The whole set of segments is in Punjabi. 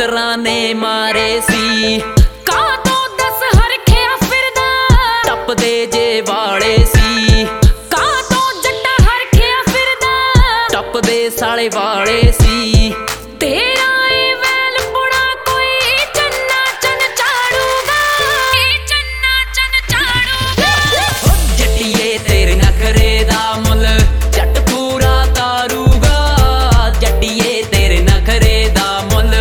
ਮਿੱਤਰਾਂ ਨੇ ਮਾਰੇ ਸੀ। ਕਾਹਤੋਂ ਦਸ ਹਰਖਿਆ ਫਿਰਦਾ ਟੱਪਦੇ ਜੇ ਵਾਲੇ ਸੀ। ਕਾਹਤੋਂ ਜੱਟਾ ਹਰਖਿਆ ਫਿਰਦਾ ਟੱਪਦੇ ਸਾਲੇ ਵਾਲੇ ਸੀ। ਤੇਰਾ ਏ ਵੈਲ ਪੁਣਾ ਕੋਈ ਚੰਨਾ ਚੰਨ ਚਾੜੂਗਾ, ਚੰਨਾ ਚੰਨ ਚਾੜੂਗਾ। ਜੱਟੀਏ ਤੇਰੇ ਨਖਰੇ ਦਾ ਮੁੱਲ ਜੱਟ ਪੂਰਾ ਤਾਰੂਗਾ। ਜੱਟੀਏ ਤੇਰੇ ਨਖਰੇ ਦਾ ਮੁੱਲ।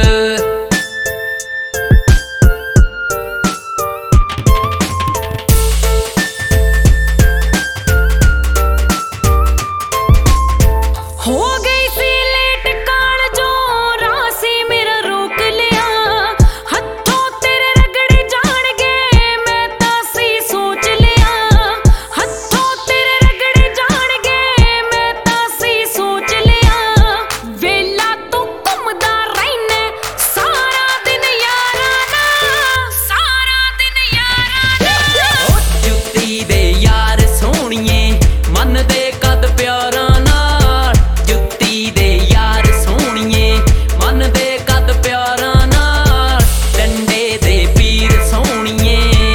ਹੋ ਗਈ ਸੀ ਲੇਟ ਕਾਲਜੋਂ ਰਾਹ ਸੀ ਮੇਰਾ ਰੋਕ ਲਿਆ। ਹੱਥੋਂ ਤੇਰੇ ਰਗੜੇ ਜਾਣਗੇ ਮੈਂ ਤਾਂ ਸੀ ਸੋਚ ਲਿਆ। ਹੱਥੋਂ ਤੇਰੇ ਰਗੜੇ ਜਾਣਗੇ ਮੈਂ ਤਾਂ ਸੀ ਸੋਚ ਲਿਆ। ਵੇਲਾ ਤੂੰ ਘੁੰਮਦਾ ਰਹਿਣਾ ਸਾਰਾ ਦਿਨ ਯਾਰਾਂ ਨਾਲ, ਸਾਰਾ ਦਿਨ ਯਾਰਾਂ ਨਾਲ। ਜੁੱਤੀ ਦੇ ਯਾਰ ਸੋਹਣੀਏ ਮੰਨਦੇ ਕਦ ਪਿਆਰਾਂ ਨਾਲ। ਜੁੱਤੀ ਦੇ ਯਾਰ ਸੋਹਣੀਏ ਮੰਨਦੇ ਕਦ ਪਿਆਰਾਂ ਨਾਲ। ਡੰਡੇ ਦੇ ਪੀਰ ਸੋਹਣੀਏ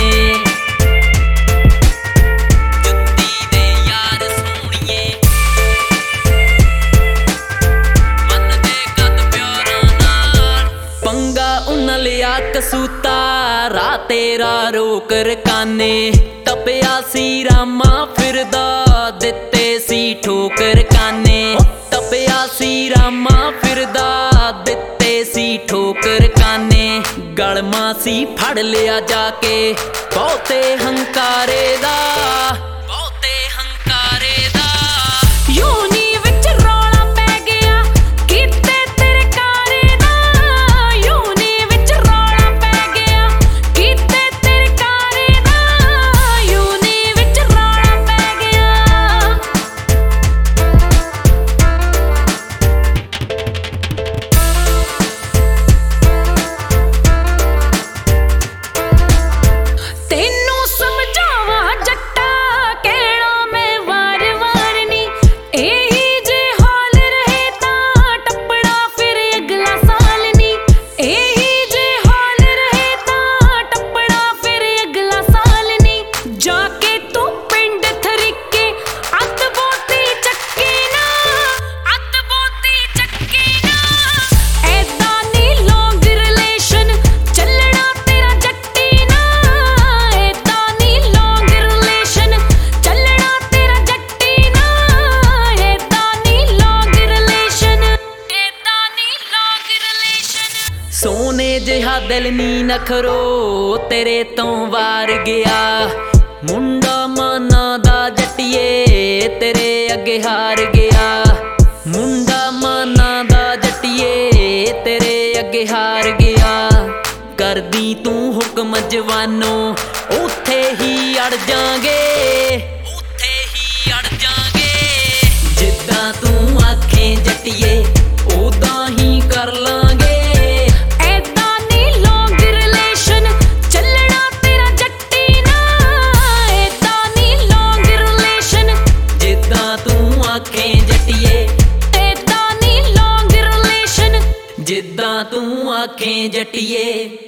ਜੁੱਤੀ ਦੇ ਯਾਰ ਸੋਹਣੀਏ ਮੰਨਦੇ ਕਦ ਪਿਆਰਾਂ ਨਾਲ। ਪੰਗਾ ਉਨ ਲਿਆ ਕਸੂਤਾ ਰਾਹ ਤੇਰਾ ਰੋਕ ਰਕਾਨੇ। ਤਪਿਆ ਸੀ ਰਾਮਾ ਫਿਰਦਾ ਦਿੱਤੇ ਸੀ ਠੋਕਰ ਕਾਨੇ। ਤਪਿਆ ਸੀ ਰਾਮਾ ਫਿਰਦਾ ਦਿੱਤੇ ਸੀ ਠੋਕਰ ਕਾਨੇ। ਗਲਮਾ ਸੀ ਫੜ ਲਿਆ ਜਾ ਕੇ ਬਹੁਤੇ ਹੰਕਾਰੇ ਦਾ, ਬਹੁਤੇ ਹੰਕਾਰੇ ਦਾ। ਯੂਨੀ ਵਿੱਚ ਰੌਲਾ ਪੈ ਗਿਆ ਕੀਤੇ ਤੇਰੇ ਕਾਰੇ ਦਾ। ਯੂਨੀ ਵਿੱਚ ਰੌਲਾ ਪੈ ਗਿਆ ਕੀਤੇ ਤੇਰੇ ਕਾਰੇ ਦਾ। ਯੂਨੀ ਵਿੱਚ ਰੌਲਾ ਪੈ ਗਿਆ। ਤੈਨੂੰ ਸਮਝਾਵਾਂ ਜੱਟਾ ਕਹਿਣਾ ਮੈਂ ਵਾਰ-ਵਾਰ ਨੀ। ਇਹੀ ਜੇ ਹਾਲ ਰਹੇ ਤਾਂ ਟੱਪਣਾ ਫਿਰ ਅਗਲਾ ਸਾਲ ਨੀ। ਇਹੀ ਜੇ ਹਾਲ ਰਹੇ ਤਾਂ ਟੱਪਣਾ ਫਿਰ ਅਗਲਾ ਸਾਲ ਨੀ। ਜਾ ਕੇ ਤੂੰ ਪਿੰਡ ਥਰੀਕੇ ਅੱਧ ਬੋਤੀ ਚੱਕੇ ਨਾ, ਅੱਧ ਬੋਤੀ ਚੱਕੇ ਨਾ। ਐਦਾਂ ਨੀ ਲੌਂਗ ਰਿਲੇਸ਼ਨ ਚੱਲਣਾ ਤੇਰਾ ਜੱਟੀ ਨਾ। ਐਦਾਂ ਨੀ ਲੌਂਗ ਰਿਲੇਸ਼ਨ ਚੱਲਣਾ ਤੇਰਾ ਜੱਟੀ ਨਾ। ਐਦਾਂ ਨੀ ਲੌਂਗ ਰਿਲੇਸ਼ਨ, ਐਦਾਂ ਨੀ ਲੌਂਗ ਰਿਲੇਸ਼ਨ। ਸੋਨੇ ਜਿਹਾ ਦਿਲ ਨੀ ਨਖਰੋ ਤੇਰੇ ਤੋਂ ਵਾਰ ਗਿਆ। ਮੁੰਡਾ ਮਾਨਾ ਦਾ ਜੱਟੀਏ ਤੇਰੇ ਅੱਗੇ ਹਾਰ ਗਿਆ। ਮੁੰਡਾ ਮਾਨਾ ਦਾ ਜੱਟੀਏ ਤੇਰੇ ਅੱਗੇ ਹਾਰ ਗਿਆ। ਕਰਦੀ ਤੂੰ ਹੁਕਮ ਜਵਾਨੋ ਉੱਥੇ ਹੀ ਅੜ ਜਾਗੇ, ਉੱਥੇ ਹੀ ਅੜ ਜਾਗੇ। ਜਿੱਦਾਂ ਤੂੰ ਆਖੇ ਜੱਟੀਏ ਉਦਾਂ ਹੀ ਕਰ ਲਾਂਗੇ। ਐਦਾਂ ਨੀ ਲੌਂਗ ਰਿਲੇਸ਼ਨ ਚੱਲਣਾ ਤੇਰਾ ਜੱਟੀ ਨਾ। ਐਦਾਂ ਨੀ ਲੌਂਗ ਰਿਲੇਸ਼ਨ ਜਿੱਦਾਂ ਤੂੰ ਆਖੇ ਜੱਟੀਏ। ਐਦਾਂ ਨੀ ਲੌਂਗ ਰਿਲੇਸ਼ਨ ਜਿੱਦਾਂ ਤੂੰ ਆਖੇ ਜੱਟੀਏ।